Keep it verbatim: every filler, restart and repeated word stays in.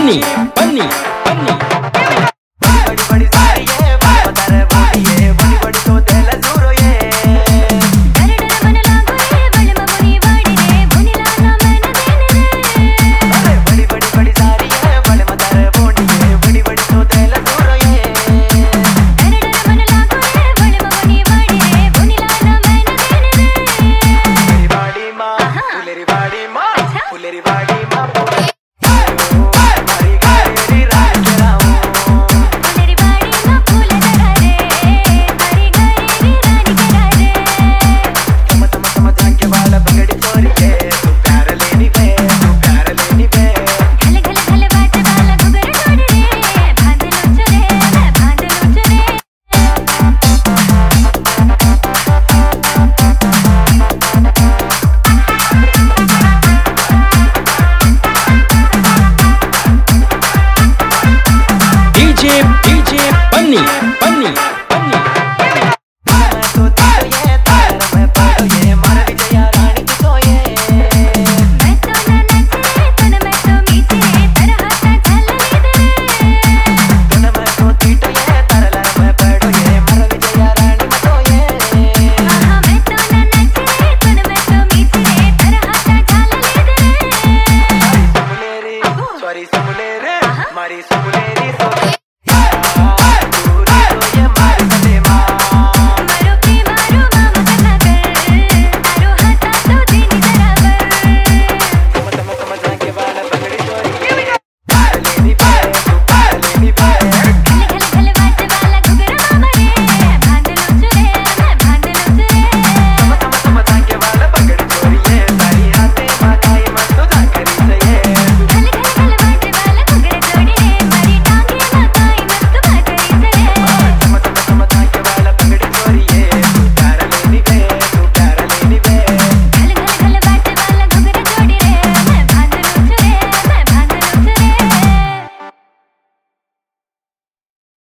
बन्नी बन्नी बन्नी बड़ी बड़ी सारी ये बड़ी बता रे बोली ये बड़ी बड़ी तो दिल दूरो ये डर डर मन लागो रे बल ममुनी वाड़ी रे बुनिला ना मन देने रे अरे बड़ी बड़ी बड़ी सारी ये बड़ी बता रे बोली ये बड़ी बड़ी तो दिल दूरो ये डर डर मन लागो रे बल ममुनी वाड़ी रे बुनिला ना मन देने रे मेरी बाड़ी माँ तू मेरी